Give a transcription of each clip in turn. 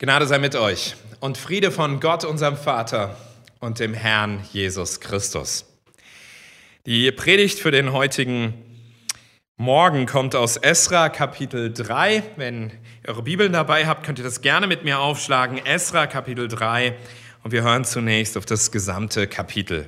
Gnade sei mit euch und Friede von Gott, unserem Vater und dem Herrn Jesus Christus. Die Predigt für den heutigen Morgen kommt aus Esra Kapitel 3. Wenn ihr eure Bibeln dabei habt, könnt ihr das gerne mit mir aufschlagen. Esra Kapitel 3 und wir hören zunächst auf das gesamte Kapitel.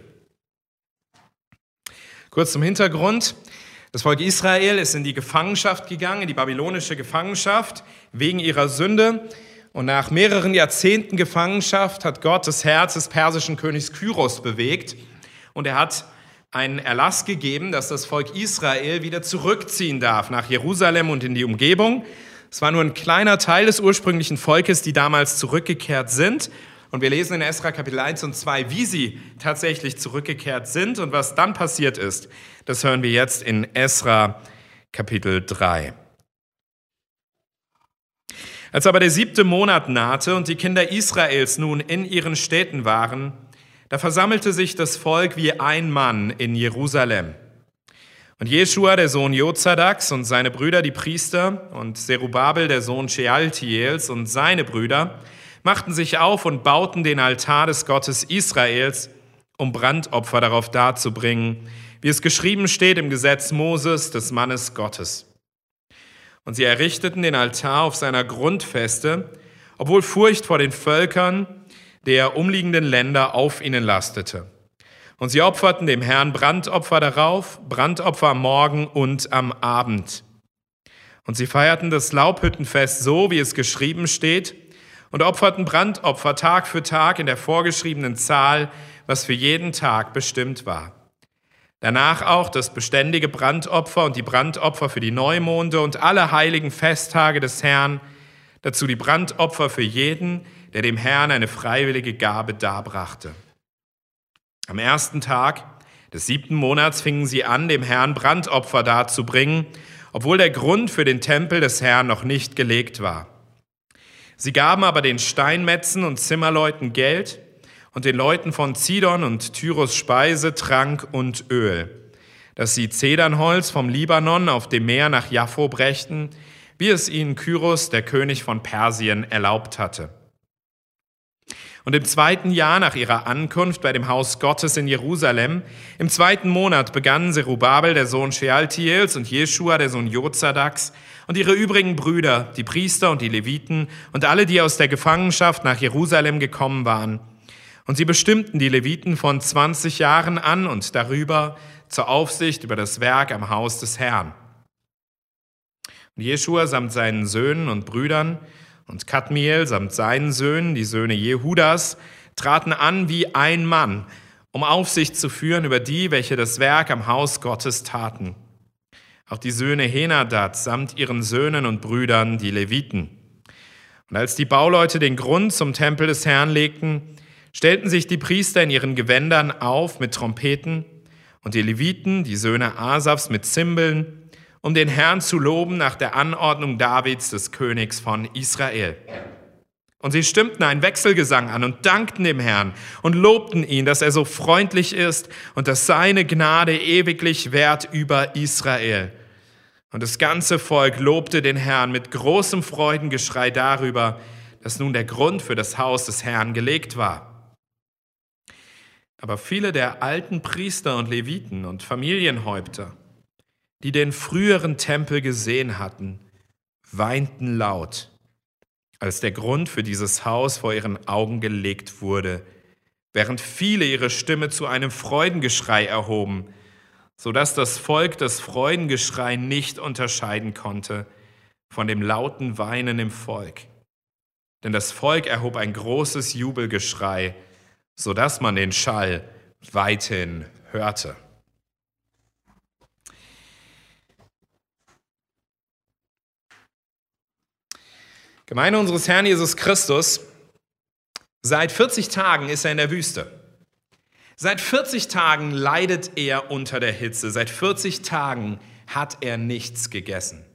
Kurz zum Hintergrund. Das Volk Israel ist in die Gefangenschaft gegangen, in die babylonische Gefangenschaft, wegen ihrer Sünde. Und nach mehreren Jahrzehnten Gefangenschaft hat Gott das Herz des persischen Königs Kyros bewegt. Und er hat einen Erlass gegeben, dass das Volk Israel wieder zurückziehen darf nach Jerusalem und in die Umgebung. Es war nur ein kleiner Teil des ursprünglichen Volkes, die damals zurückgekehrt sind. Und wir lesen in Esra Kapitel 1 und 2, wie sie tatsächlich zurückgekehrt sind und was dann passiert ist. Das hören wir jetzt in Esra Kapitel 3. Als aber der 7. Monat nahte und die Kinder Israels nun in ihren Städten waren, da versammelte sich das Volk wie ein Mann in Jerusalem. Und Jeschua, der Sohn Jozadaks, und seine Brüder, die Priester, und Zerubabel, der Sohn Shealtiels, und seine Brüder, machten sich auf und bauten den Altar des Gottes Israels, um Brandopfer darauf darzubringen, wie es geschrieben steht im Gesetz Moses, des Mannes Gottes. Und sie errichteten den Altar auf seiner Grundfeste, obwohl Furcht vor den Völkern der umliegenden Länder auf ihnen lastete. Und sie opferten dem Herrn Brandopfer darauf, Brandopfer am Morgen und am Abend. Und sie feierten das Laubhüttenfest so, wie es geschrieben steht, und opferten Brandopfer Tag für Tag in der vorgeschriebenen Zahl, was für jeden Tag bestimmt war. Danach auch das beständige Brandopfer und die Brandopfer für die Neumonde und alle heiligen Festtage des Herrn, dazu die Brandopfer für jeden, der dem Herrn eine freiwillige Gabe darbrachte. Am ersten Tag des 7. Monats fingen sie an, dem Herrn Brandopfer darzubringen, obwohl der Grund für den Tempel des Herrn noch nicht gelegt war. Sie gaben aber den Steinmetzen und Zimmerleuten Geld und den Leuten von Zidon und Tyros Speise, Trank und Öl, dass sie Zedernholz vom Libanon auf dem Meer nach Jaffo brächten, wie es ihnen Kyros, der König von Persien, erlaubt hatte. Und im 2. Jahr nach ihrer Ankunft bei dem Haus Gottes in Jerusalem, im 2. Monat begannen Zerubabel, der Sohn Shealtiels, und Jeschua, der Sohn Jozadaks, und ihre übrigen Brüder, die Priester und die Leviten, und alle, die aus der Gefangenschaft nach Jerusalem gekommen waren. Und sie bestimmten die Leviten von 20 Jahren an und darüber zur Aufsicht über das Werk am Haus des Herrn. Und Jeschua samt seinen Söhnen und Brüdern und Kadmiel samt seinen Söhnen, die Söhne Jehudas, traten an wie ein Mann, um Aufsicht zu führen über die, welche das Werk am Haus Gottes taten. Auch die Söhne Henadad samt ihren Söhnen und Brüdern, die Leviten. Und als die Bauleute den Grund zum Tempel des Herrn legten, stellten sich die Priester in ihren Gewändern auf mit Trompeten und die Leviten, die Söhne Asafs, mit Zimbeln, um den Herrn zu loben nach der Anordnung Davids, des Königs von Israel. Und sie stimmten einen Wechselgesang an und dankten dem Herrn und lobten ihn, dass er so freundlich ist und dass seine Gnade ewiglich währt über Israel. Und das ganze Volk lobte den Herrn mit großem Freudengeschrei darüber, dass nun der Grund für das Haus des Herrn gelegt war. Aber viele der alten Priester und Leviten und Familienhäupter, die den früheren Tempel gesehen hatten, weinten laut, als der Grund für dieses Haus vor ihren Augen gelegt wurde, während viele ihre Stimme zu einem Freudengeschrei erhoben, sodass das Volk das Freudengeschrei nicht unterscheiden konnte von dem lauten Weinen im Volk. Denn das Volk erhob ein großes Jubelgeschrei, sodass man den Schall weithin hörte. Gemeinde unseres Herrn Jesus Christus, seit 40 Tagen ist er in der Wüste. Seit 40 Tagen leidet er unter der Hitze. Seit 40 Tagen hat er nichts gegessen.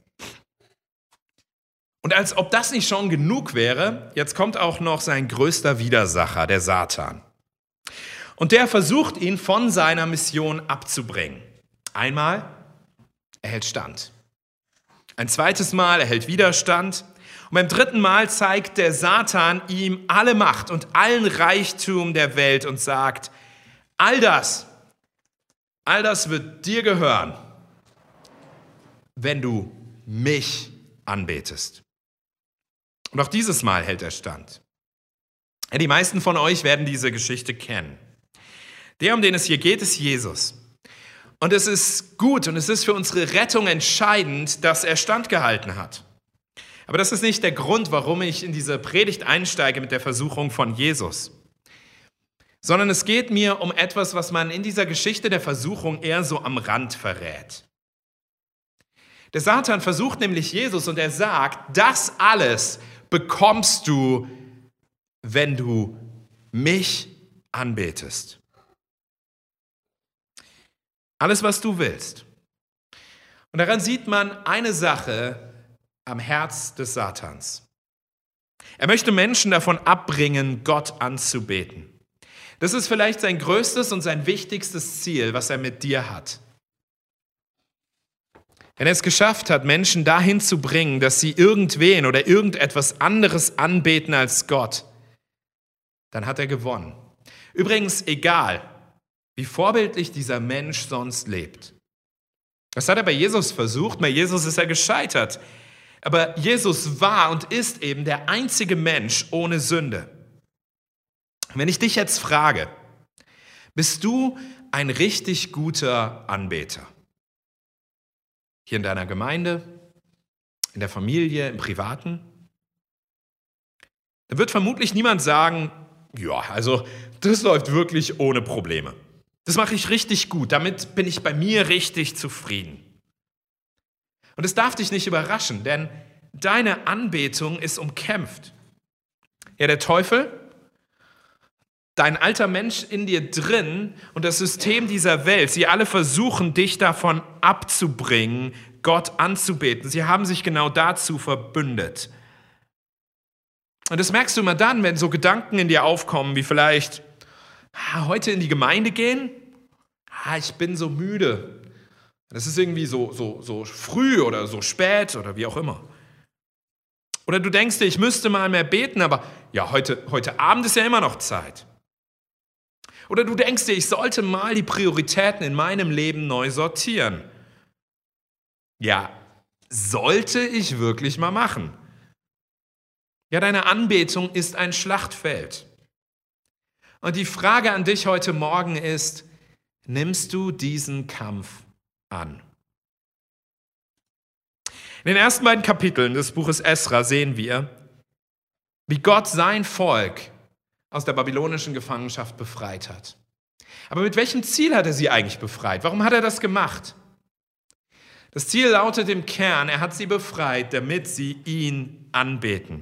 Und als ob das nicht schon genug wäre, jetzt kommt auch noch sein größter Widersacher, der Satan. Und der versucht ihn von seiner Mission abzubringen. Einmal, er hält stand. Ein zweites Mal, er hält Widerstand. Und beim dritten Mal zeigt der Satan ihm alle Macht und allen Reichtum der Welt und sagt, all das wird dir gehören, wenn du mich anbetest. Und auch dieses Mal hält er stand. Ja, die meisten von euch werden diese Geschichte kennen. Der, um den es hier geht, ist Jesus. Und es ist gut und es ist für unsere Rettung entscheidend, dass er standgehalten hat. Aber das ist nicht der Grund, warum ich in diese Predigt einsteige mit der Versuchung von Jesus. Sondern es geht mir um etwas, was man in dieser Geschichte der Versuchung eher so am Rand verrät. Der Satan versucht nämlich Jesus und er sagt, das alles bekommst du, wenn du mich anbetest. Alles, was du willst. Und daran sieht man eine Sache am Herz des Satans. Er möchte Menschen davon abbringen, Gott anzubeten. Das ist vielleicht sein größtes und sein wichtigstes Ziel, was er mit dir hat. Wenn er es geschafft hat, Menschen dahin zu bringen, dass sie irgendwen oder irgendetwas anderes anbeten als Gott, dann hat er gewonnen. Übrigens egal, wie vorbildlich dieser Mensch sonst lebt. Das hat er bei Jesus versucht, bei Jesus ist er gescheitert. Aber Jesus war und ist eben der einzige Mensch ohne Sünde. Wenn ich dich jetzt frage, bist du ein richtig guter Anbeter? Hier in deiner Gemeinde, in der Familie, im Privaten? Dann wird vermutlich niemand sagen, ja, also das läuft wirklich ohne Probleme. Das mache ich richtig gut, damit bin ich bei mir richtig zufrieden. Und es darf dich nicht überraschen, denn deine Anbetung ist umkämpft. Ja, der Teufel, dein alter Mensch in dir drin und das System dieser Welt, sie alle versuchen, dich davon abzubringen, Gott anzubeten. Sie haben sich genau dazu verbündet. Und das merkst du immer dann, wenn so Gedanken in dir aufkommen, wie vielleicht, heute in die Gemeinde gehen? Ich bin so müde. Das ist irgendwie so früh oder so spät oder wie auch immer. Oder du denkst dir, ich müsste mal mehr beten, aber ja, heute Abend ist ja immer noch Zeit. Oder du denkst dir, ich sollte mal die Prioritäten in meinem Leben neu sortieren. Ja, sollte ich wirklich mal machen. Ja, deine Anbetung ist ein Schlachtfeld. Und die Frage an dich heute Morgen ist, nimmst du diesen Kampf an? In den ersten beiden Kapiteln des Buches Esra sehen wir, wie Gott sein Volk aus der babylonischen Gefangenschaft befreit hat. Aber mit welchem Ziel hat er sie eigentlich befreit? Warum hat er das gemacht? Das Ziel lautet im Kern, er hat sie befreit, damit sie ihn anbeten.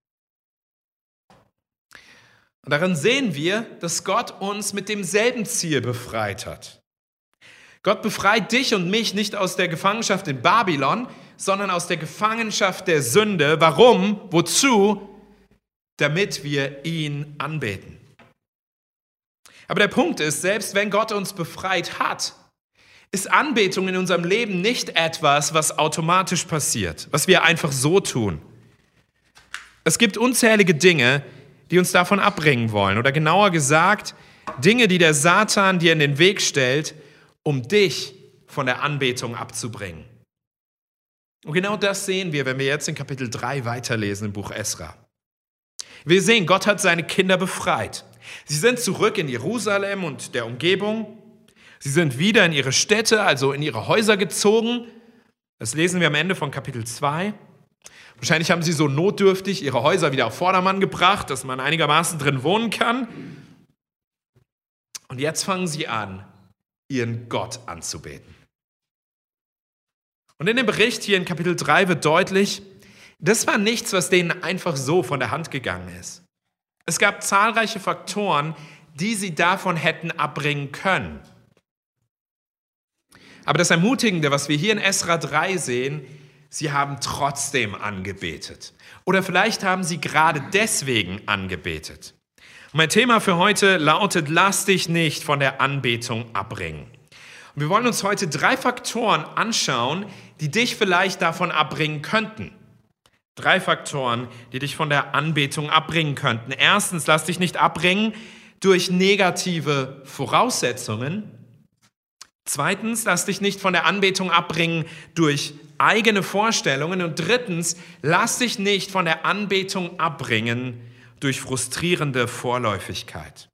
Und darin sehen wir, dass Gott uns mit demselben Ziel befreit hat. Gott befreit dich und mich nicht aus der Gefangenschaft in Babylon, sondern aus der Gefangenschaft der Sünde. Warum? Wozu? Damit wir ihn anbeten. Aber der Punkt ist, selbst wenn Gott uns befreit hat, ist Anbetung in unserem Leben nicht etwas, was automatisch passiert, was wir einfach so tun. Es gibt unzählige Dinge, die uns davon abbringen wollen. Oder genauer gesagt, Dinge, die der Satan dir in den Weg stellt, um dich von der Anbetung abzubringen. Und genau das sehen wir, wenn wir jetzt in Kapitel 3 weiterlesen im Buch Esra. Wir sehen, Gott hat seine Kinder befreit. Sie sind zurück in Jerusalem und der Umgebung. Sie sind wieder in ihre Städte, also in ihre Häuser gezogen. Das lesen wir am Ende von Kapitel 2. Wahrscheinlich haben sie so notdürftig ihre Häuser wieder auf Vordermann gebracht, dass man einigermaßen drin wohnen kann. Und jetzt fangen sie an, ihren Gott anzubeten. Und in dem Bericht hier in Kapitel 3 wird deutlich, das war nichts, was denen einfach so von der Hand gegangen ist. Es gab zahlreiche Faktoren, die sie davon hätten abbringen können. Aber das Ermutigende, was wir hier in Esra 3 sehen, sie haben trotzdem angebetet. Oder vielleicht haben sie gerade deswegen angebetet. Und mein Thema für heute lautet, lass dich nicht von der Anbetung abbringen. Und wir wollen uns heute 3 Faktoren anschauen, die dich vielleicht davon abbringen könnten. 3 Faktoren, die dich von der Anbetung abbringen könnten. Erstens, lass dich nicht abbringen durch negative Voraussetzungen. Zweitens, lass dich nicht von der Anbetung abbringen durch eigene Vorstellungen. Und drittens, lass dich nicht von der Anbetung abbringen durch frustrierende Vorläufigkeit.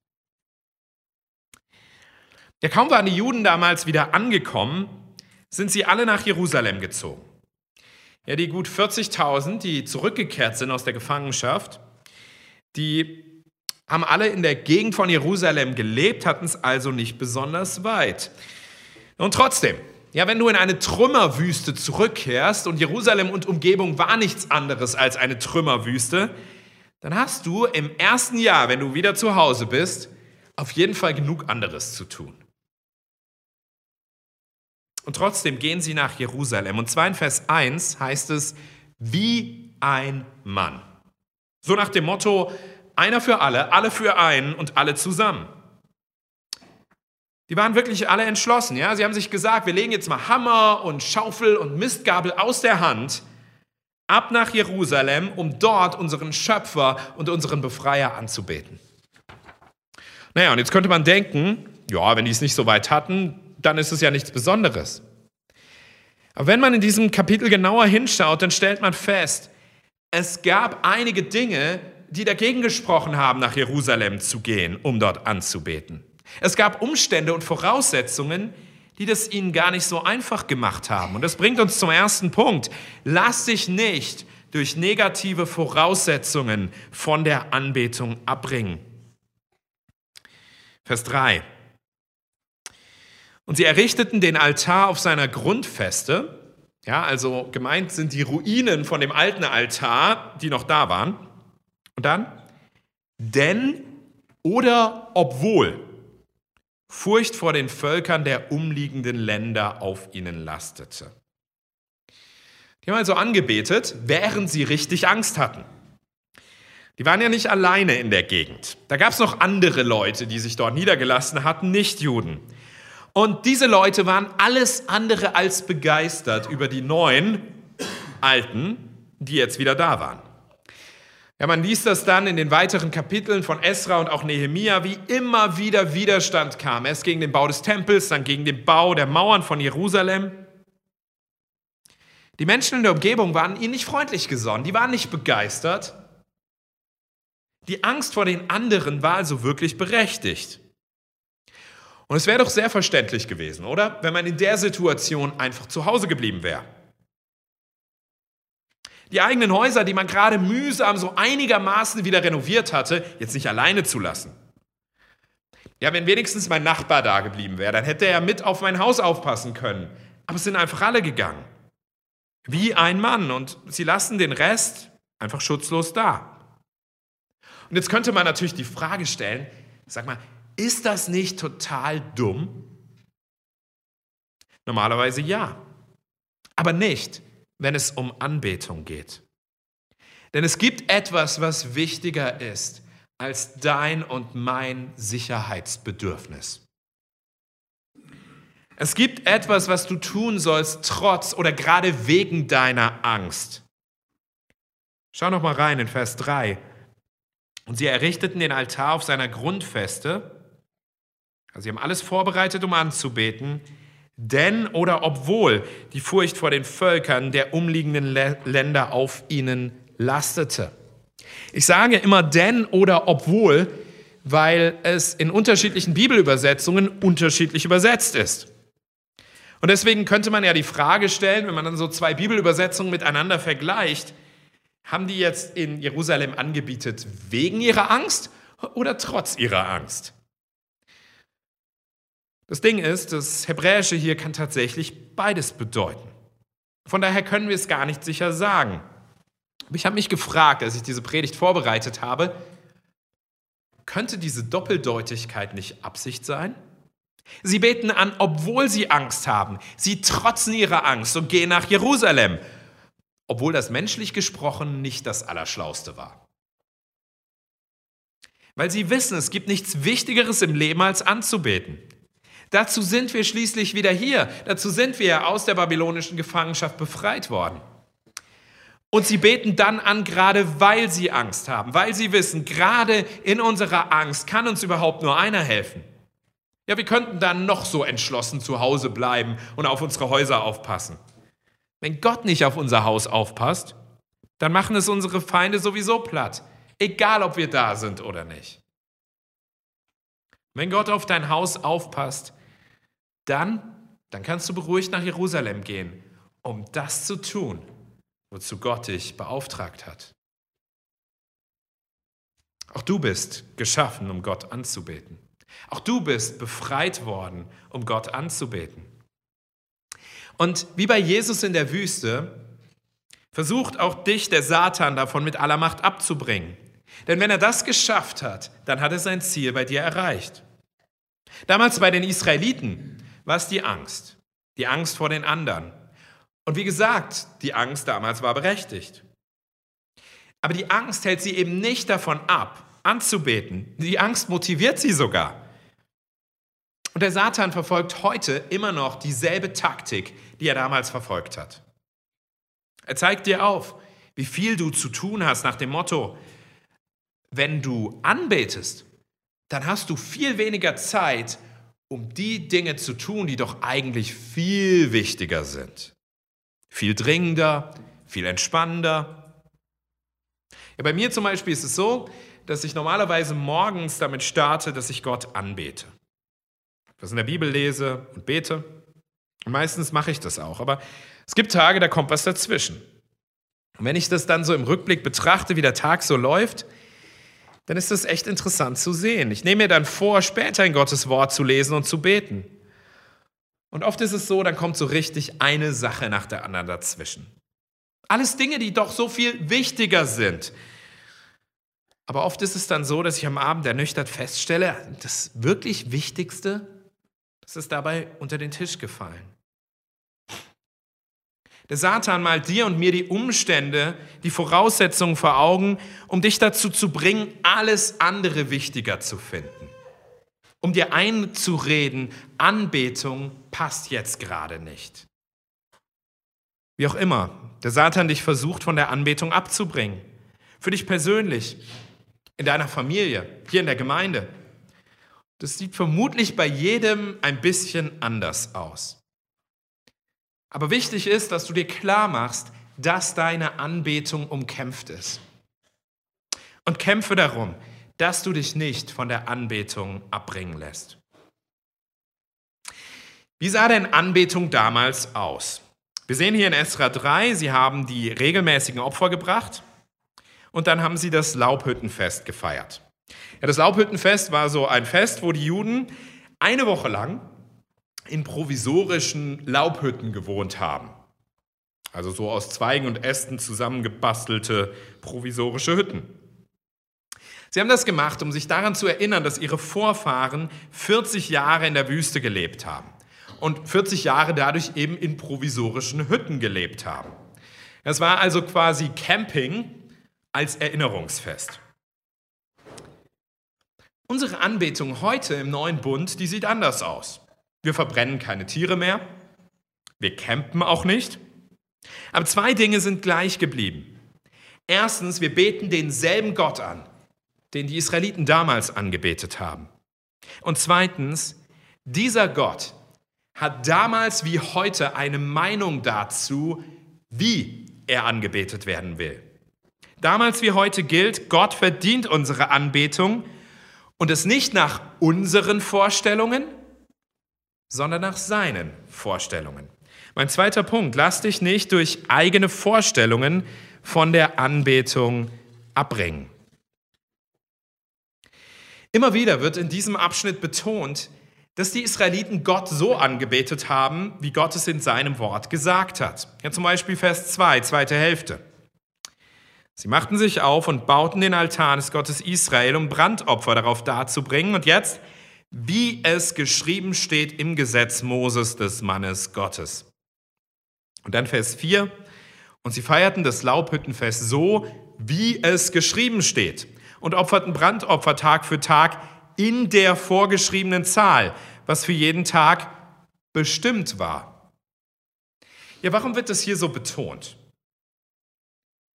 Ja, kaum waren die Juden damals wieder angekommen, sind sie alle nach Jerusalem gezogen. Ja, die gut 40.000, die zurückgekehrt sind aus der Gefangenschaft, die haben alle in der Gegend von Jerusalem gelebt, hatten es also nicht besonders weit. Und trotzdem, ja, wenn du in eine Trümmerwüste zurückkehrst und Jerusalem und Umgebung war nichts anderes als eine Trümmerwüste, dann hast du im ersten Jahr, wenn du wieder zu Hause bist, auf jeden Fall genug anderes zu tun. Und trotzdem gehen sie nach Jerusalem. Und zwar in Vers 1 heißt es, wie ein Mann. So nach dem Motto, einer für alle für einen und alle zusammen. Die waren wirklich alle entschlossen. Ja? Sie haben sich gesagt, wir legen jetzt mal Hammer und Schaufel und Mistgabel aus der Hand, ab nach Jerusalem, um dort unseren Schöpfer und unseren Befreier anzubeten. Naja, und jetzt könnte man denken, ja, wenn die es nicht so weit hatten, dann ist es ja nichts Besonderes. Aber wenn man in diesem Kapitel genauer hinschaut, dann stellt man fest, es gab einige Dinge, die dagegen gesprochen haben, nach Jerusalem zu gehen, um dort anzubeten. Es gab Umstände und Voraussetzungen, die das ihnen gar nicht so einfach gemacht haben. Und das bringt uns zum ersten Punkt. Lass dich nicht durch negative Voraussetzungen von der Anbetung abbringen. Vers 3. Und sie errichteten den Altar auf seiner Grundfeste. Ja, also gemeint sind die Ruinen von dem alten Altar, die noch da waren. Und dann, denn oder obwohl Furcht vor den Völkern der umliegenden Länder auf ihnen lastete. Die haben also angebetet, während sie richtig Angst hatten. Die waren ja nicht alleine in der Gegend. Da gab es noch andere Leute, die sich dort niedergelassen hatten, Nichtjuden. Und diese Leute waren alles andere als begeistert über die neuen Alten, die jetzt wieder da waren. Ja, man liest das dann in den weiteren Kapiteln von Esra und auch Nehemia, wie immer wieder Widerstand kam. Erst gegen den Bau des Tempels, dann gegen den Bau der Mauern von Jerusalem. Die Menschen in der Umgebung waren ihnen nicht freundlich gesonnen, die waren nicht begeistert. Die Angst vor den anderen war also wirklich berechtigt. Und es wäre doch sehr verständlich gewesen, oder? Wenn man in der Situation einfach zu Hause geblieben wäre. Die eigenen Häuser, die man gerade mühsam so einigermaßen wieder renoviert hatte, jetzt nicht alleine zu lassen. Ja, wenn wenigstens mein Nachbar da geblieben wäre, dann hätte er mit auf mein Haus aufpassen können. Aber es sind einfach alle gegangen. Wie ein Mann. Und sie lassen den Rest einfach schutzlos da. Und jetzt könnte man natürlich die Frage stellen, sag mal, ist das nicht total dumm? Normalerweise ja. Aber nicht, wenn es um Anbetung geht. Denn es gibt etwas, was wichtiger ist als dein und mein Sicherheitsbedürfnis. Es gibt etwas, was du tun sollst, trotz oder gerade wegen deiner Angst. Schau noch mal rein in Vers 3. Und sie errichteten den Altar auf seiner Grundfeste. Also sie haben alles vorbereitet, um anzubeten. Denn oder obwohl die Furcht vor den Völkern der umliegenden Länder auf ihnen lastete. Ich sage immer denn oder obwohl, weil es in unterschiedlichen Bibelübersetzungen unterschiedlich übersetzt ist. Und deswegen könnte man ja die Frage stellen, wenn man dann so 2 Bibelübersetzungen miteinander vergleicht, haben die jetzt in Jerusalem angebetet wegen ihrer Angst oder trotz ihrer Angst? Das Ding ist, das Hebräische hier kann tatsächlich beides bedeuten. Von daher können wir es gar nicht sicher sagen. Aber ich habe mich gefragt, als ich diese Predigt vorbereitet habe, könnte diese Doppeldeutigkeit nicht Absicht sein? Sie beten an, obwohl sie Angst haben. Sie trotzen ihrer Angst und gehen nach Jerusalem, obwohl das menschlich gesprochen nicht das Allerschlauste war. Weil sie wissen, es gibt nichts Wichtigeres im Leben als anzubeten. Dazu sind wir schließlich wieder hier. Dazu sind wir aus der babylonischen Gefangenschaft befreit worden. Und sie beten dann an, gerade weil sie Angst haben, weil sie wissen, gerade in unserer Angst kann uns überhaupt nur einer helfen. Ja, wir könnten dann noch so entschlossen zu Hause bleiben und auf unsere Häuser aufpassen. Wenn Gott nicht auf unser Haus aufpasst, dann machen es unsere Feinde sowieso platt, egal ob wir da sind oder nicht. Wenn Gott auf dein Haus aufpasst, dann kannst du beruhigt nach Jerusalem gehen, um das zu tun, wozu Gott dich beauftragt hat. Auch du bist geschaffen, um Gott anzubeten. Auch du bist befreit worden, um Gott anzubeten. Und wie bei Jesus in der Wüste, versucht auch dich der Satan davon mit aller Macht abzubringen. Denn wenn er das geschafft hat, dann hat er sein Ziel bei dir erreicht. Damals bei den Israeliten war es die Angst vor den anderen. Und wie gesagt, die Angst damals war berechtigt. Aber die Angst hält sie eben nicht davon ab, anzubeten. Die Angst motiviert sie sogar. Und der Satan verfolgt heute immer noch dieselbe Taktik, die er damals verfolgt hat. Er zeigt dir auf, wie viel du zu tun hast nach dem Motto, wenn du anbetest, dann hast du viel weniger Zeit, um die Dinge zu tun, die doch eigentlich viel wichtiger sind. Viel dringender, viel entspannender. Ja, bei mir zum Beispiel ist es so, dass ich normalerweise morgens damit starte, dass ich Gott anbete. Was in der Bibel lese und bete. Und meistens mache ich das auch. Aber es gibt Tage, da kommt was dazwischen. Und wenn ich das dann so im Rückblick betrachte, wie der Tag so läuft, dann ist das echt interessant zu sehen. Ich nehme mir dann vor, später in Gottes Wort zu lesen und zu beten. Und oft ist es so, dann kommt so richtig eine Sache nach der anderen dazwischen. Alles Dinge, die doch so viel wichtiger sind. Aber oft ist es dann so, dass ich am Abend ernüchtert feststelle, das wirklich Wichtigste, das ist dabei unter den Tisch gefallen. Der Satan malt dir und mir die Umstände, die Voraussetzungen vor Augen, um dich dazu zu bringen, alles andere wichtiger zu finden. Um dir einzureden, Anbetung passt jetzt gerade nicht. Wie auch immer, der Satan dich versucht, von der Anbetung abzubringen. Für dich persönlich, in deiner Familie, hier in der Gemeinde. Das sieht vermutlich bei jedem ein bisschen anders aus. Aber wichtig ist, dass du dir klar machst, dass deine Anbetung umkämpft ist. Und kämpfe darum, dass du dich nicht von der Anbetung abbringen lässt. Wie sah denn Anbetung damals aus? Wir sehen hier in Esra 3, sie haben die regelmäßigen Opfer gebracht und dann haben sie das Laubhüttenfest gefeiert. Ja, das Laubhüttenfest war so ein Fest, wo die Juden eine Woche lang in provisorischen Laubhütten gewohnt haben. Also so aus Zweigen und Ästen zusammengebastelte provisorische Hütten. Sie haben das gemacht, um sich daran zu erinnern, dass ihre Vorfahren 40 Jahre in der Wüste gelebt haben und 40 Jahre dadurch eben in provisorischen Hütten gelebt haben. Das war also quasi Camping als Erinnerungsfest. Unsere Anbetung heute im neuen Bund, die sieht anders aus. Wir verbrennen keine Tiere mehr, wir campen auch nicht. Aber zwei Dinge sind gleich geblieben. Erstens, wir beten denselben Gott an, den die Israeliten damals angebetet haben. Und zweitens, dieser Gott hat damals wie heute eine Meinung dazu, wie er angebetet werden will. Damals wie heute gilt, Gott verdient unsere Anbetung und es nicht nach unseren Vorstellungen, sondern nach seinen Vorstellungen. Mein zweiter Punkt, lass dich nicht durch eigene Vorstellungen von der Anbetung abbringen. Immer wieder wird in diesem Abschnitt betont, dass die Israeliten Gott so angebetet haben, wie Gott es in seinem Wort gesagt hat. Ja, zum Beispiel Vers 2, zweite Hälfte. Sie machten sich auf und bauten den Altar des Gottes Israel, um Brandopfer darauf darzubringen. Und jetzt, wie es geschrieben steht im Gesetz Moses, des Mannes Gottes. Und dann Vers 4. Und sie feierten das Laubhüttenfest so, wie es geschrieben steht. Und opferten Brandopfer Tag für Tag in der vorgeschriebenen Zahl, was für jeden Tag bestimmt war. Ja, warum wird das hier so betont?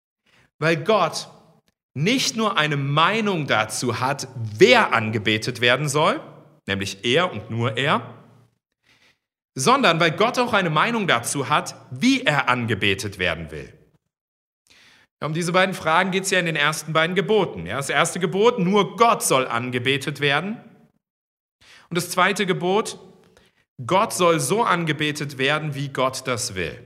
weil Gott nicht nur eine Meinung dazu hat, wer angebetet werden soll, nämlich er und nur er, sondern weil Gott auch eine Meinung dazu hat, wie er angebetet werden will. Um diese beiden Fragen geht es ja in den ersten beiden Geboten. Ja, das erste Gebot, nur Gott soll angebetet werden. Und das zweite Gebot, Gott soll so angebetet werden, wie Gott das will.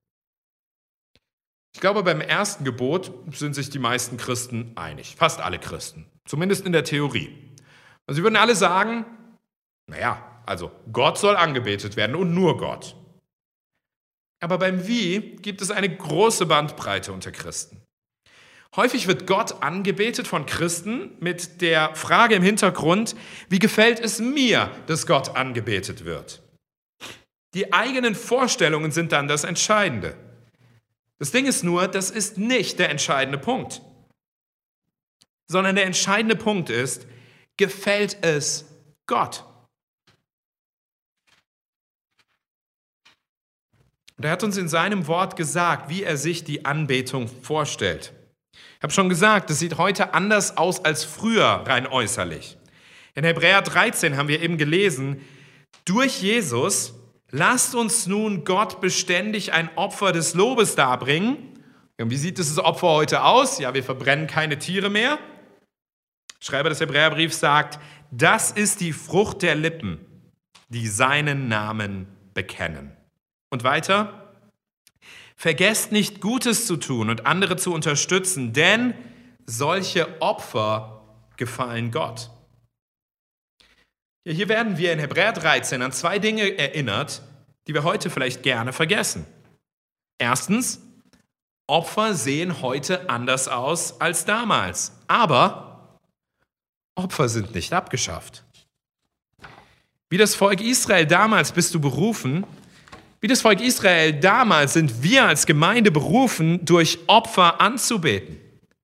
Ich glaube, beim ersten Gebot sind sich die meisten Christen einig, fast alle Christen, zumindest in der Theorie. Und sie würden alle sagen, also Gott soll angebetet werden und nur Gott. Aber beim Wie gibt es eine große Bandbreite unter Christen. Häufig wird Gott angebetet von Christen mit der Frage im Hintergrund, wie gefällt es mir, dass Gott angebetet wird? Die eigenen Vorstellungen sind dann das Entscheidende. Das Ding ist nur, das ist nicht der entscheidende Punkt, sondern der entscheidende Punkt ist, gefällt es Gott? Und er hat uns in seinem Wort gesagt, wie er sich die Anbetung vorstellt. Ich habe schon gesagt, es sieht heute anders aus als früher, rein äußerlich. In Hebräer 13 haben wir eben gelesen, durch Jesus lasst uns nun Gott beständig ein Opfer des Lobes darbringen. Und wie sieht dieses Opfer heute aus? Ja, wir verbrennen keine Tiere mehr. Der Schreiber des Hebräerbriefs sagt, das ist die Frucht der Lippen, die seinen Namen bekennen. Und weiter, vergesst nicht Gutes zu tun und andere zu unterstützen, denn solche Opfer gefallen Gott. Ja, hier werden wir in Hebräer 13 an zwei Dinge erinnert, die wir heute vielleicht gerne vergessen. Erstens, Opfer sehen heute anders aus als damals, aber Opfer sind nicht abgeschafft. Wie das Volk Israel damals bist du berufen, wie das Volk Israel damals sind wir als Gemeinde berufen, durch Opfer anzubeten.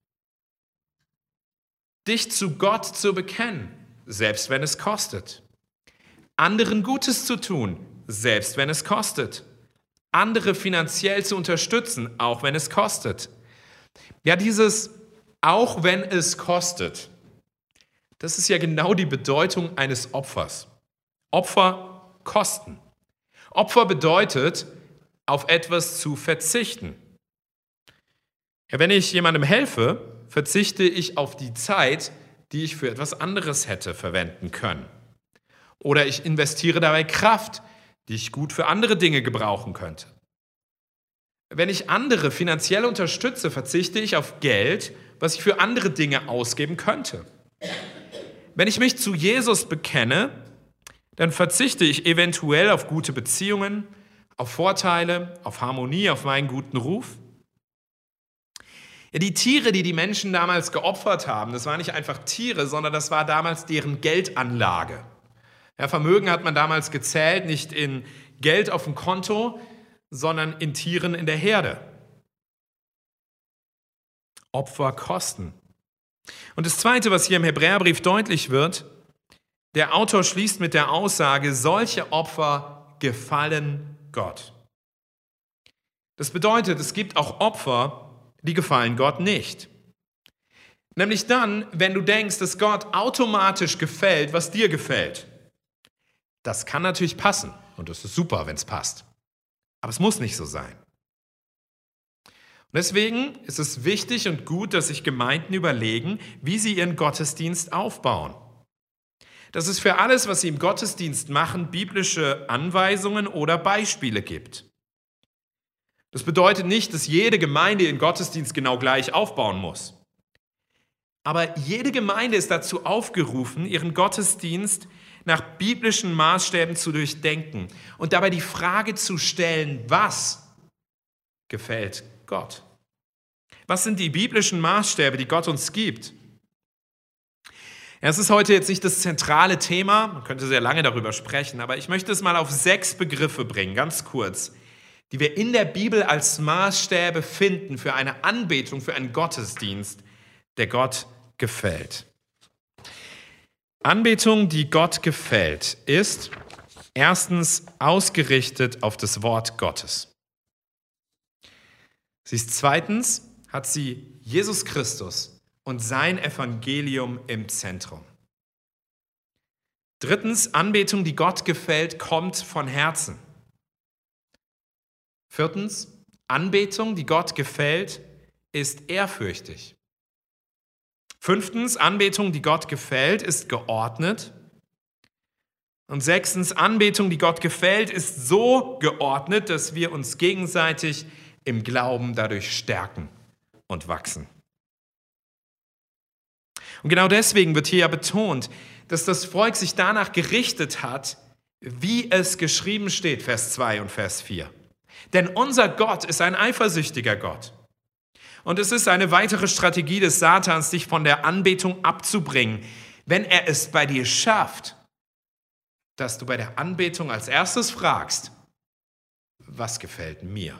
Dich zu Gott zu bekennen, selbst wenn es kostet. Anderen Gutes zu tun, selbst wenn es kostet. Andere finanziell zu unterstützen, auch wenn es kostet. Ja, dieses auch wenn es kostet, das ist ja genau die Bedeutung eines Opfers. Opfer kosten. Opfer bedeutet, auf etwas zu verzichten. Ja, wenn ich jemandem helfe, verzichte ich auf die Zeit, die ich für etwas anderes hätte verwenden können. Oder ich investiere dabei Kraft, die ich gut für andere Dinge gebrauchen könnte. Wenn ich andere finanziell unterstütze, verzichte ich auf Geld, was ich für andere Dinge ausgeben könnte. Wenn ich mich zu Jesus bekenne, dann verzichte ich eventuell auf gute Beziehungen, auf Vorteile, auf Harmonie, auf meinen guten Ruf. Ja, die Tiere, die die Menschen damals geopfert haben, das waren nicht einfach Tiere, sondern das war damals deren Geldanlage. Ja, Vermögen hat man damals gezählt, nicht in Geld auf dem Konto, sondern in Tieren in der Herde. Opfer kosten. Und das Zweite, was hier im Hebräerbrief deutlich wird, der Autor schließt mit der Aussage, solche Opfer gefallen Gott. Das bedeutet, es gibt auch Opfer, die gefallen Gott nicht. Nämlich dann, wenn du denkst, dass Gott automatisch gefällt, was dir gefällt. Das kann natürlich passen und das ist super, wenn es passt. Aber es muss nicht so sein. Und deswegen ist es wichtig und gut, dass sich Gemeinden überlegen, wie sie ihren Gottesdienst aufbauen. Dass es für alles, was sie im Gottesdienst machen, biblische Anweisungen oder Beispiele gibt. Das bedeutet nicht, dass jede Gemeinde ihren Gottesdienst genau gleich aufbauen muss. Aber jede Gemeinde ist dazu aufgerufen, ihren Gottesdienst nach biblischen Maßstäben zu durchdenken und dabei die Frage zu stellen, was gefällt Gott? Was sind die biblischen Maßstäbe, die Gott uns gibt? Es ist heute jetzt nicht das zentrale Thema, man könnte sehr lange darüber sprechen, aber ich möchte es mal auf 6 Begriffe bringen, ganz kurz, die wir in der Bibel als Maßstäbe finden für eine Anbetung, für einen Gottesdienst, der Gott gefällt. Anbetung, die Gott gefällt, ist erstens ausgerichtet auf das Wort Gottes. Sie ist zweitens hat sie Jesus Christus und sein Evangelium im Zentrum. Drittens, Anbetung, die Gott gefällt, kommt von Herzen. Viertens, Anbetung, die Gott gefällt, ist ehrfürchtig. Fünftens, Anbetung, die Gott gefällt, ist geordnet. Und sechstens, Anbetung, die Gott gefällt, ist so geordnet, dass wir uns gegenseitig im Glauben dadurch stärken und wachsen. Und genau deswegen wird hier ja betont, dass das Volk sich danach gerichtet hat, wie es geschrieben steht, Vers 2 und Vers 4. Denn unser Gott ist ein eifersüchtiger Gott. Und es ist eine weitere Strategie des Satans, dich von der Anbetung abzubringen, wenn er es bei dir schafft, dass du bei der Anbetung als erstes fragst, was gefällt mir?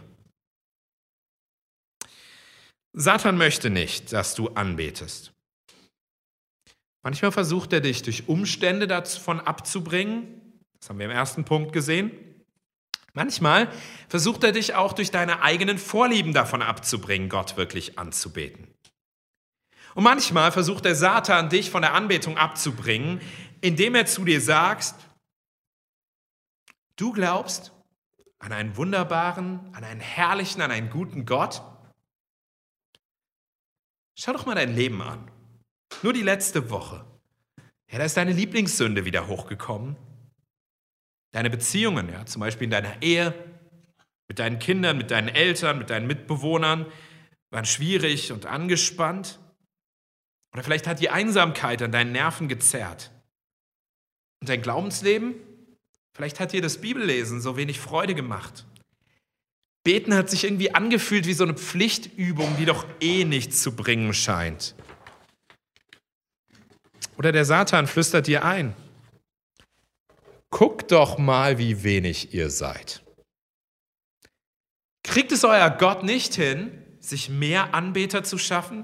Satan möchte nicht, dass du anbetest. Manchmal versucht er dich durch Umstände davon abzubringen. Das haben wir im ersten Punkt gesehen. Manchmal versucht er dich auch durch deine eigenen Vorlieben davon abzubringen, Gott wirklich anzubeten. Und manchmal versucht der Satan, dich von der Anbetung abzubringen, indem er zu dir sagt, du glaubst an einen wunderbaren, an einen herrlichen, an einen guten Gott? Schau doch mal dein Leben an. Nur die letzte Woche. Ja, da ist deine Lieblingssünde wieder hochgekommen. Deine Beziehungen, ja, zum Beispiel in deiner Ehe, mit deinen Kindern, mit deinen Eltern, mit deinen Mitbewohnern, waren schwierig und angespannt. Oder vielleicht hat die Einsamkeit an deinen Nerven gezerrt. Und dein Glaubensleben? Vielleicht hat dir das Bibellesen so wenig Freude gemacht. Beten hat sich irgendwie angefühlt wie so eine Pflichtübung, die doch eh nichts zu bringen scheint. Oder der Satan flüstert dir ein. Guckt doch mal, wie wenig ihr seid. Kriegt es euer Gott nicht hin, sich mehr Anbeter zu schaffen?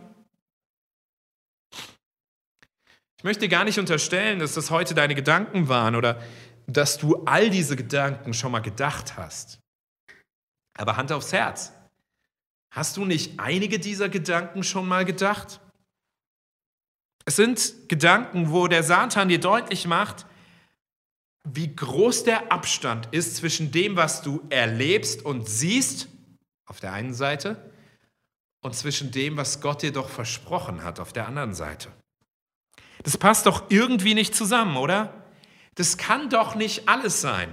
Ich möchte gar nicht unterstellen, dass das heute deine Gedanken waren oder dass du all diese Gedanken schon mal gedacht hast. Aber Hand aufs Herz. Hast du nicht einige dieser Gedanken schon mal gedacht? Es sind Gedanken, wo der Satan dir deutlich macht, wie groß der Abstand ist zwischen dem, was du erlebst und siehst, auf der einen Seite, und zwischen dem, was Gott dir doch versprochen hat, auf der anderen Seite. Das passt doch irgendwie nicht zusammen, oder? Das kann doch nicht alles sein.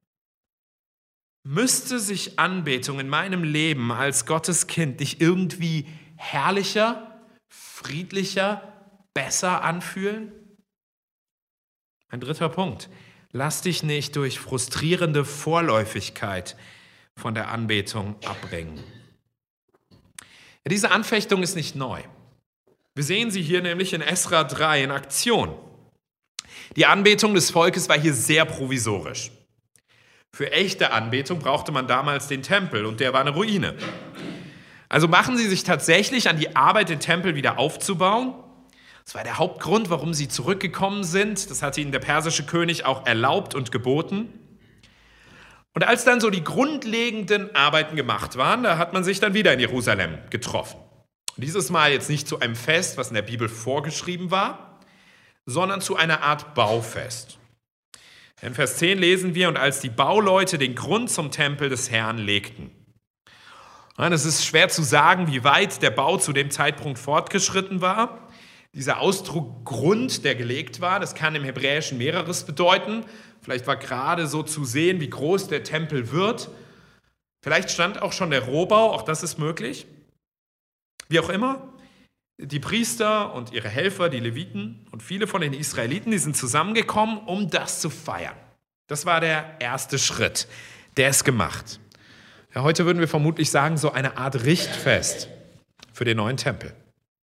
Müsste sich Anbetung in meinem Leben als Gottes Kind nicht irgendwie herrlicher, friedlicher, besser anfühlen? Ein dritter Punkt. Lass dich nicht durch frustrierende Vorläufigkeit von der Anbetung abbringen. Ja, diese Anfechtung ist nicht neu. Wir sehen sie hier nämlich in Esra 3 in Aktion. Die Anbetung des Volkes war hier sehr provisorisch. Für echte Anbetung brauchte man damals den Tempel und der war eine Ruine. Also machen sie sich tatsächlich an die Arbeit, den Tempel wieder aufzubauen. Das war der Hauptgrund, warum sie zurückgekommen sind. Das hatte ihnen der persische König auch erlaubt und geboten. Und als dann so die grundlegenden Arbeiten gemacht waren, da hat man sich dann wieder in Jerusalem getroffen. Und dieses Mal jetzt nicht zu einem Fest, was in der Bibel vorgeschrieben war, sondern zu einer Art Baufest. In Vers 10 lesen wir, und als die Bauleute den Grund zum Tempel des Herrn legten. Es ist schwer zu sagen, wie weit der Bau zu dem Zeitpunkt fortgeschritten war. Dieser Ausdruck Grund, der gelegt war, das kann im Hebräischen mehreres bedeuten. Vielleicht war gerade so zu sehen, wie groß der Tempel wird. Vielleicht stand auch schon der Rohbau, auch das ist möglich. Wie auch immer, die Priester und ihre Helfer, die Leviten und viele von den Israeliten, die sind zusammengekommen, um das zu feiern. Das war der erste Schritt, der ist gemacht. Ja, heute würden wir vermutlich sagen, so eine Art Richtfest für den neuen Tempel.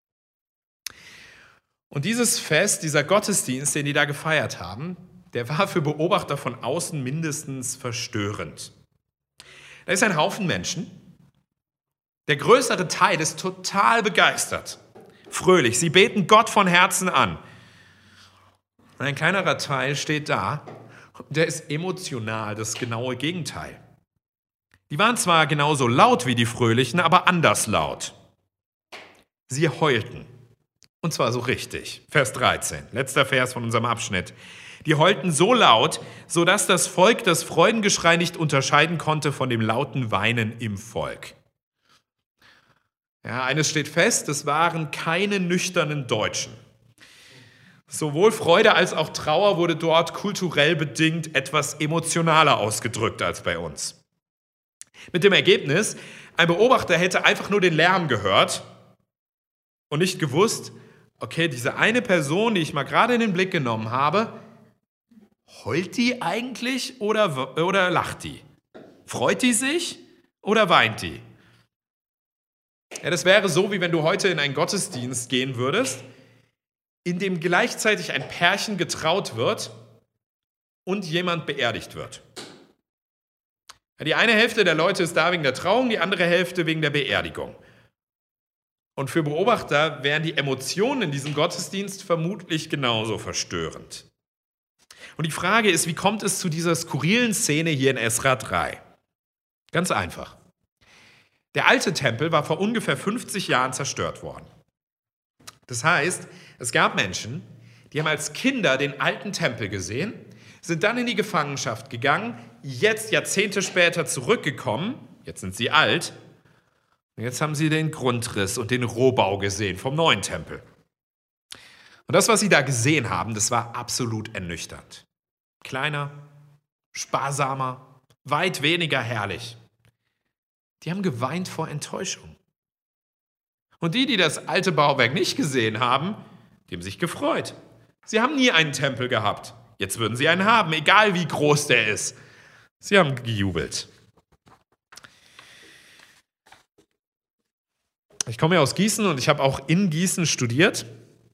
Und dieses Fest, dieser Gottesdienst, den die da gefeiert haben, der war für Beobachter von außen mindestens verstörend. Da ist ein Haufen Menschen. Der größere Teil ist total begeistert, fröhlich. Sie beten Gott von Herzen an. Und ein kleinerer Teil steht da, der ist emotional das genaue Gegenteil. Die waren zwar genauso laut wie die Fröhlichen, aber anders laut. Sie heulten. Und zwar so richtig. Vers 13, letzter Vers von unserem Abschnitt. Die heulten so laut, sodass das Volk das Freudengeschrei nicht unterscheiden konnte von dem lauten Weinen im Volk. Ja, eines steht fest, es waren keine nüchternen Deutschen. Sowohl Freude als auch Trauer wurde dort kulturell bedingt etwas emotionaler ausgedrückt als bei uns. Mit dem Ergebnis, ein Beobachter hätte einfach nur den Lärm gehört und nicht gewusst, okay, diese eine Person, die ich mal gerade in den Blick genommen habe, heult die eigentlich oder lacht die? Freut die sich oder weint die? Ja, das wäre so, wie wenn du heute in einen Gottesdienst gehen würdest, in dem gleichzeitig ein Pärchen getraut wird und jemand beerdigt wird. Ja, die eine Hälfte der Leute ist da wegen der Trauung, die andere Hälfte wegen der Beerdigung. Und für Beobachter wären die Emotionen in diesem Gottesdienst vermutlich genauso verstörend. Und die Frage ist, wie kommt es zu dieser skurrilen Szene hier in Esra 3? Ganz einfach. Der alte Tempel war vor ungefähr 50 Jahren zerstört worden. Das heißt, es gab Menschen, die haben als Kinder den alten Tempel gesehen, sind dann in die Gefangenschaft gegangen, jetzt Jahrzehnte später zurückgekommen, jetzt sind sie alt, und jetzt haben sie den Grundriss und den Rohbau gesehen vom neuen Tempel. Und das, was sie da gesehen haben, das war absolut ernüchternd. Kleiner, sparsamer, weit weniger herrlich. Die haben geweint vor Enttäuschung. Und die das alte Bauwerk nicht gesehen haben, die haben sich gefreut. Sie haben nie einen Tempel gehabt. Jetzt würden sie einen haben, egal wie groß der ist. Sie haben gejubelt. Ich komme ja aus Gießen und ich habe auch in Gießen studiert.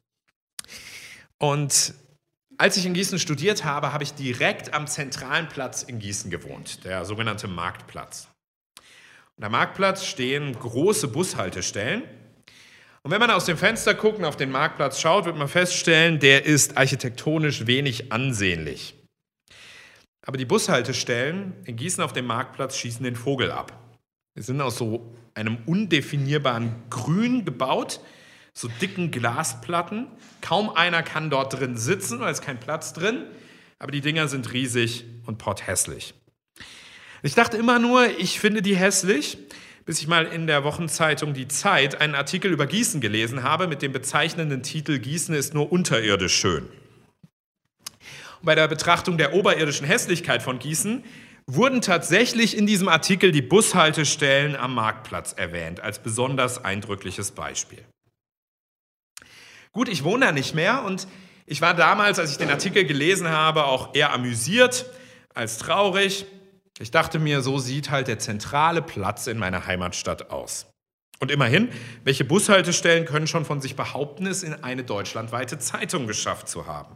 Und als ich in Gießen studiert habe, habe ich direkt am zentralen Platz in Gießen gewohnt, der sogenannte Marktplatz. Und am Marktplatz stehen große Bushaltestellen. Und wenn man aus dem Fenster guckt und auf den Marktplatz schaut, wird man feststellen, der ist architektonisch wenig ansehnlich. Aber die Bushaltestellen in Gießen auf dem Marktplatz schießen den Vogel ab. Sie sind aus so einem undefinierbaren Grün gebaut, so dicken Glasplatten. Kaum einer kann dort drin sitzen, weil es kein Platz drin. Aber die Dinger sind riesig und potthässlich. Ich dachte immer nur, ich finde die hässlich, bis ich mal in der Wochenzeitung Die Zeit einen Artikel über Gießen gelesen habe mit dem bezeichnenden Titel „Gießen ist nur unterirdisch schön". Und bei der Betrachtung der oberirdischen Hässlichkeit von Gießen wurden tatsächlich in diesem Artikel die Bushaltestellen am Marktplatz erwähnt, als besonders eindrückliches Beispiel. Gut, ich wohne da nicht mehr und ich war damals, als ich den Artikel gelesen habe, auch eher amüsiert als traurig. Ich dachte mir, so sieht halt der zentrale Platz in meiner Heimatstadt aus. Und immerhin, welche Bushaltestellen können schon von sich behaupten, es in eine deutschlandweite Zeitung geschafft zu haben?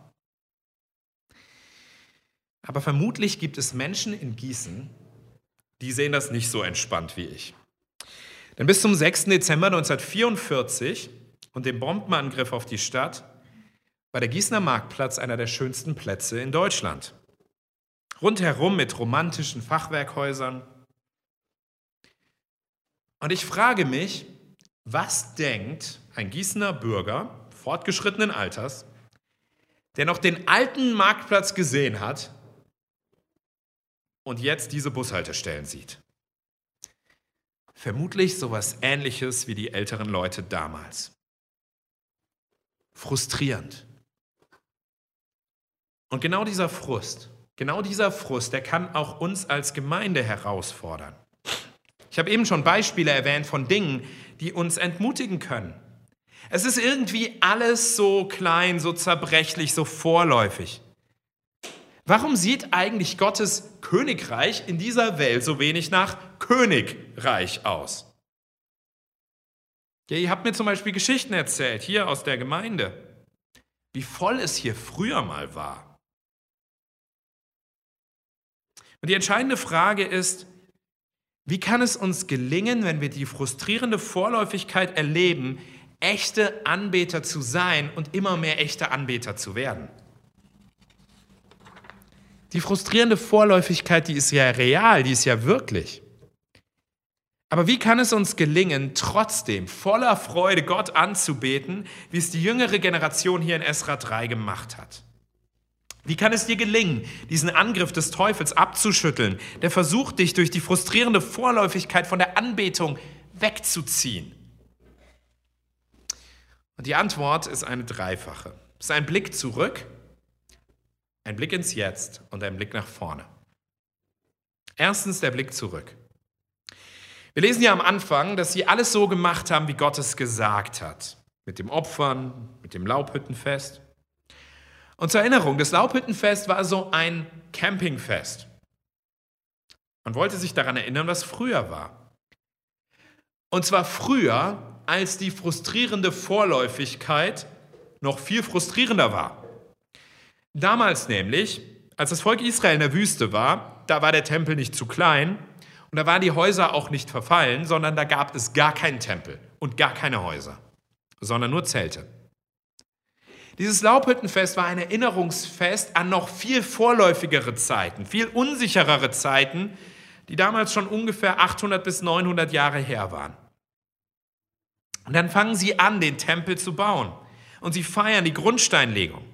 Aber vermutlich gibt es Menschen in Gießen, die sehen das nicht so entspannt wie ich. Denn bis zum 6. Dezember 1944 und dem Bombenangriff auf die Stadt war der Gießener Marktplatz einer der schönsten Plätze in Deutschland. Rundherum mit romantischen Fachwerkhäusern. Und ich frage mich, was denkt ein Gießener Bürger fortgeschrittenen Alters, der noch den alten Marktplatz gesehen hat und jetzt diese Bushaltestellen sieht? Vermutlich sowas Ähnliches wie die älteren Leute damals. Frustrierend. Und genau dieser Frust, der kann auch uns als Gemeinde herausfordern. Ich habe eben schon Beispiele erwähnt von Dingen, die uns entmutigen können. Es ist irgendwie alles so klein, so zerbrechlich, so vorläufig. Warum sieht eigentlich Gottes Königreich in dieser Welt so wenig nach Königreich aus? Ja, ihr habt mir zum Beispiel Geschichten erzählt, hier aus der Gemeinde, wie voll es hier früher mal war. Und die entscheidende Frage ist, wie kann es uns gelingen, wenn wir die frustrierende Vorläufigkeit erleben, echte Anbeter zu sein und immer mehr echte Anbeter zu werden? Die frustrierende Vorläufigkeit, die ist ja real, die ist ja wirklich. Aber wie kann es uns gelingen, trotzdem voller Freude Gott anzubeten, wie es die jüngere Generation hier in Esra 3 gemacht hat? Wie kann es dir gelingen, diesen Angriff des Teufels abzuschütteln, der versucht, dich durch die frustrierende Vorläufigkeit von der Anbetung wegzuziehen? Und die Antwort ist eine dreifache. Es ist ein Blick zurück, ein Blick ins Jetzt und ein Blick nach vorne. Erstens der Blick zurück. Wir lesen ja am Anfang, dass sie alles so gemacht haben, wie Gott es gesagt hat. Mit dem Opfern, mit dem Laubhüttenfest. Und zur Erinnerung, das Laubhüttenfest war so ein Campingfest. Man wollte sich daran erinnern, was früher war. Und zwar früher, als die frustrierende Vorläufigkeit noch viel frustrierender war. Damals nämlich, als das Volk Israel in der Wüste war, da war der Tempel nicht zu klein und da waren die Häuser auch nicht verfallen, sondern da gab es gar keinen Tempel und gar keine Häuser, sondern nur Zelte. Dieses Laubhüttenfest war ein Erinnerungsfest an noch viel vorläufigere Zeiten, viel unsicherere Zeiten, die damals schon ungefähr 800 bis 900 Jahre her waren. Und dann fangen sie an, den Tempel zu bauen und sie feiern die Grundsteinlegung.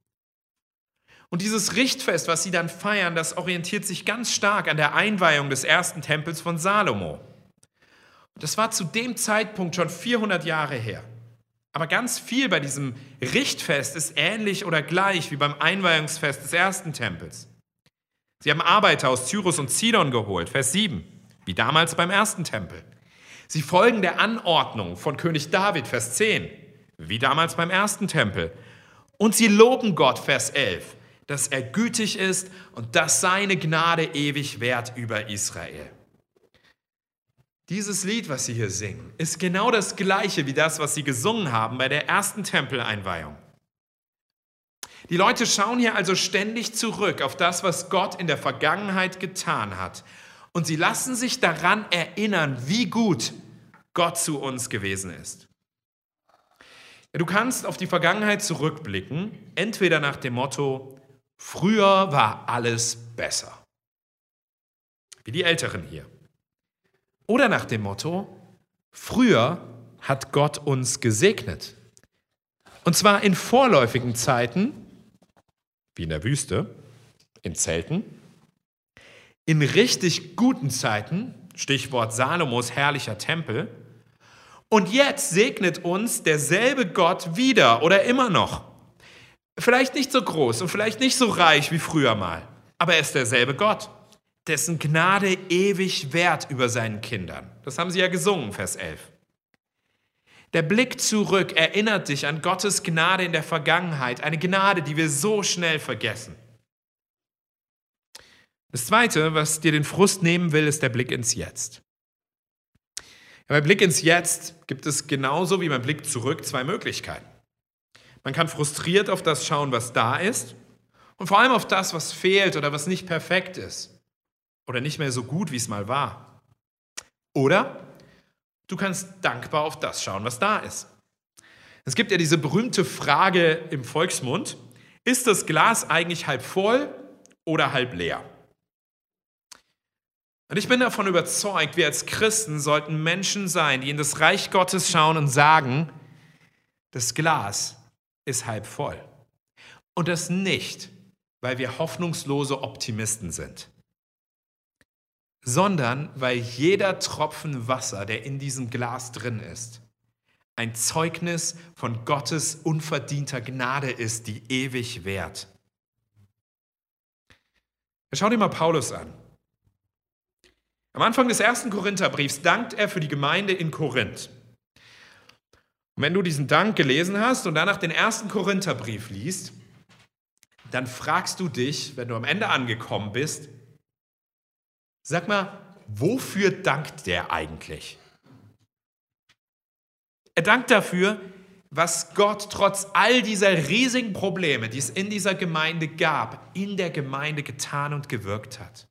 Und dieses Richtfest, was sie dann feiern, das orientiert sich ganz stark an der Einweihung des ersten Tempels von Salomo. Und das war zu dem Zeitpunkt schon 400 Jahre her. Aber ganz viel bei diesem Richtfest ist ähnlich oder gleich wie beim Einweihungsfest des ersten Tempels. Sie haben Arbeiter aus Tyrus und Sidon geholt, Vers 7, wie damals beim ersten Tempel. Sie folgen der Anordnung von König David, Vers 10, wie damals beim ersten Tempel. Und sie loben Gott, Vers 11, dass er gütig ist und dass seine Gnade ewig währt über Israel. Dieses Lied, was sie hier singen, ist genau das Gleiche wie das, was sie gesungen haben bei der ersten Tempeleinweihung. Die Leute schauen hier also ständig zurück auf das, was Gott in der Vergangenheit getan hat. Und sie lassen sich daran erinnern, wie gut Gott zu uns gewesen ist. Ja, du kannst auf die Vergangenheit zurückblicken, entweder nach dem Motto, früher war alles besser, wie die Älteren hier. Oder nach dem Motto, früher hat Gott uns gesegnet. Und zwar in vorläufigen Zeiten, wie in der Wüste, in Zelten, in richtig guten Zeiten, Stichwort Salomos herrlicher Tempel, und jetzt segnet uns derselbe Gott wieder oder immer noch. Vielleicht nicht so groß und vielleicht nicht so reich wie früher mal, aber er ist derselbe Gott, dessen Gnade ewig währt über seinen Kindern. Das haben sie ja gesungen, Vers 11. Der Blick zurück erinnert dich an Gottes Gnade in der Vergangenheit, eine Gnade, die wir so schnell vergessen. Das Zweite, was dir den Frust nehmen will, ist der Blick ins Jetzt. Ja, beim Blick ins Jetzt gibt es genauso wie beim Blick zurück zwei Möglichkeiten. Man kann frustriert auf das schauen, was da ist und vor allem auf das, was fehlt oder was nicht perfekt ist oder nicht mehr so gut, wie es mal war. Oder du kannst dankbar auf das schauen, was da ist. Es gibt ja diese berühmte Frage im Volksmund, ist das Glas eigentlich halb voll oder halb leer? Und ich bin davon überzeugt, wir als Christen sollten Menschen sein, die in das Reich Gottes schauen und sagen, das Glas ist halb voll. Und das nicht, weil wir hoffnungslose Optimisten sind, sondern weil jeder Tropfen Wasser, der in diesem Glas drin ist, ein Zeugnis von Gottes unverdienter Gnade ist, die ewig währt. Schau dir mal Paulus an. Am Anfang des 1. Korintherbriefs dankt er für die Gemeinde in Korinth. Und wenn du diesen Dank gelesen hast und danach den 1. Korintherbrief liest, dann fragst du dich, wenn du am Ende angekommen bist, sag mal, wofür dankt der eigentlich? Er dankt dafür, was Gott trotz all dieser riesigen Probleme, die es in dieser Gemeinde gab, in der Gemeinde getan und gewirkt hat.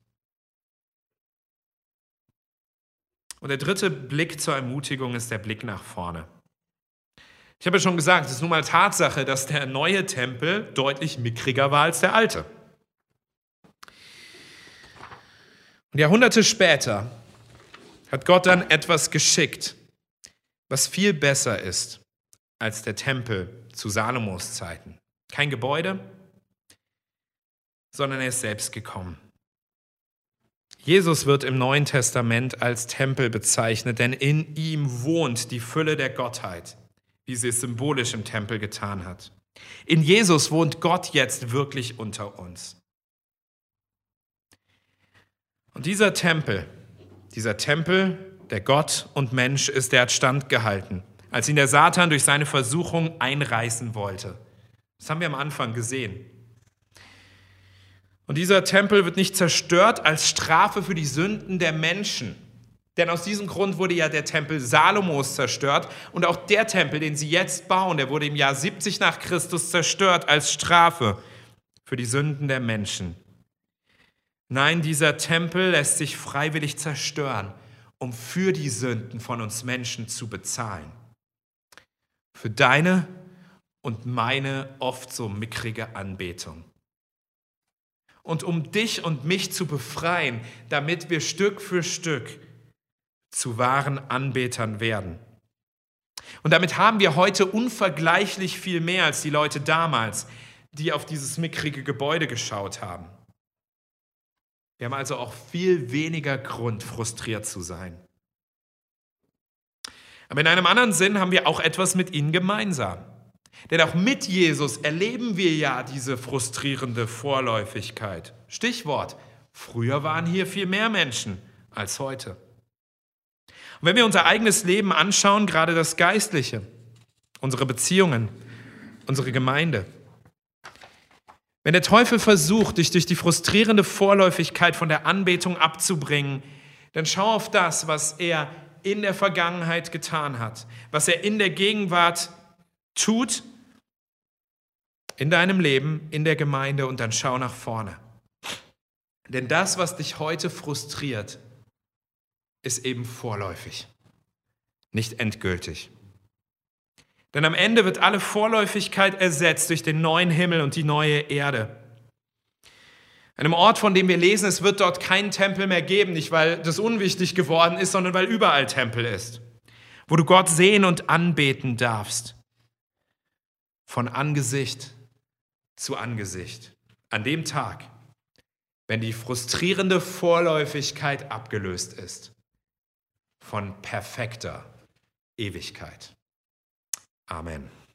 Und der dritte Blick zur Ermutigung ist der Blick nach vorne. Ich habe ja schon gesagt, es ist nun mal Tatsache, dass der neue Tempel deutlich mickriger war als der alte. Und Jahrhunderte später hat Gott dann etwas geschickt, was viel besser ist als der Tempel zu Salomos Zeiten. Kein Gebäude, sondern er ist selbst gekommen. Jesus wird im Neuen Testament als Tempel bezeichnet, denn in ihm wohnt die Fülle der Gottheit, wie sie es symbolisch im Tempel getan hat. In Jesus wohnt Gott jetzt wirklich unter uns. Und dieser Tempel, der Gott und Mensch ist, der hat standgehalten, als ihn der Satan durch seine Versuchung einreißen wollte. Das haben wir am Anfang gesehen. Und dieser Tempel wird nicht zerstört als Strafe für die Sünden der Menschen. Denn aus diesem Grund wurde ja der Tempel Salomos zerstört. Und auch der Tempel, den sie jetzt bauen, der wurde im Jahr 70 nach Christus zerstört als Strafe für die Sünden der Menschen. Nein, dieser Tempel lässt sich freiwillig zerstören, um für die Sünden von uns Menschen zu bezahlen. Für deine und meine oft so mickrige Anbetung. Und um dich und mich zu befreien, damit wir Stück für Stück zu wahren Anbetern werden. Und damit haben wir heute unvergleichlich viel mehr als die Leute damals, die auf dieses mickrige Gebäude geschaut haben. Wir haben also auch viel weniger Grund, frustriert zu sein. Aber in einem anderen Sinn haben wir auch etwas mit ihnen gemeinsam. Denn auch mit Jesus erleben wir ja diese frustrierende Vorläufigkeit. Stichwort, früher waren hier viel mehr Menschen als heute. Und wenn wir unser eigenes Leben anschauen, gerade das Geistliche, unsere Beziehungen, unsere Gemeinde, wenn der Teufel versucht, dich durch die frustrierende Vorläufigkeit von der Anbetung abzubringen, dann schau auf das, was er in der Vergangenheit getan hat, was er in der Gegenwart tut, in deinem Leben, in der Gemeinde, und dann schau nach vorne. Denn das, was dich heute frustriert, ist eben vorläufig, nicht endgültig. Denn am Ende wird alle Vorläufigkeit ersetzt durch den neuen Himmel und die neue Erde. Einem Ort, von dem wir lesen, es wird dort keinen Tempel mehr geben, nicht weil das unwichtig geworden ist, sondern weil überall Tempel ist, wo du Gott sehen und anbeten darfst. Von Angesicht zu Angesicht. An dem Tag, wenn die frustrierende Vorläufigkeit abgelöst ist von perfekter Ewigkeit. Amen.